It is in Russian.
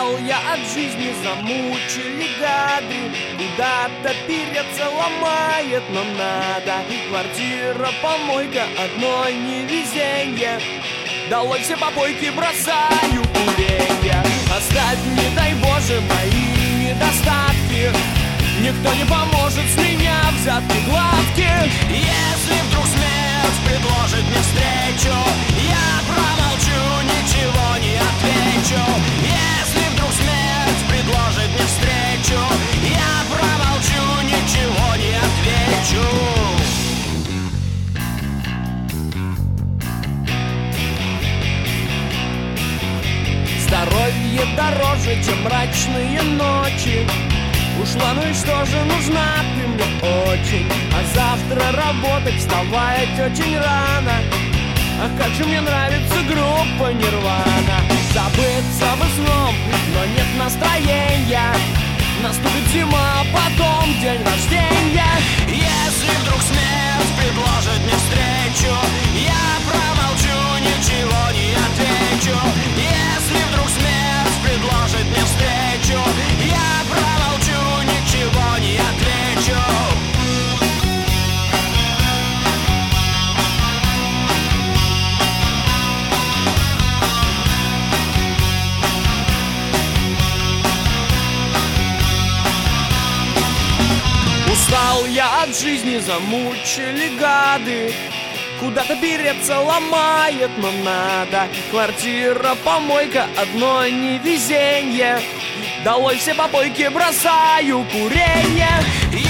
Устал я от жизни, замучили гады. Куда-то переться ломает, но надо. Квартира, помойка, одно невезенье. Долой все попойки, бросаю куренье. Оставь, не дай Боже, мои недостатки. Никто не поможет, с меня взятки гладкие. Если вдруг смерть предложит мне встречу, я промолчу, ничего не отвечу. Если вдруг смерть предложит мне встречу, я промолчу, ничего не отвечу. Здоровье дороже, чем мрачные ночи. Ушла, ну и что же, нужна ты мне очень. А завтра работать, вставать очень рано. Ах, как же мне нравится группа Нирвана. Забыться бы сном, но нет настроения. Наступит зима, потом день рождения. Если вдруг смерть предложит мне встречу, я промолчу, ничего не отвечу. Если вдруг смерть предложит мне встречу, я промолчу, ничего не отвечу. Устал я от жизни, замучили гады. Куда-то переться ломает, но надо. Квартира, помойка, одно невезенье. Долой все попойки, бросаю куренье.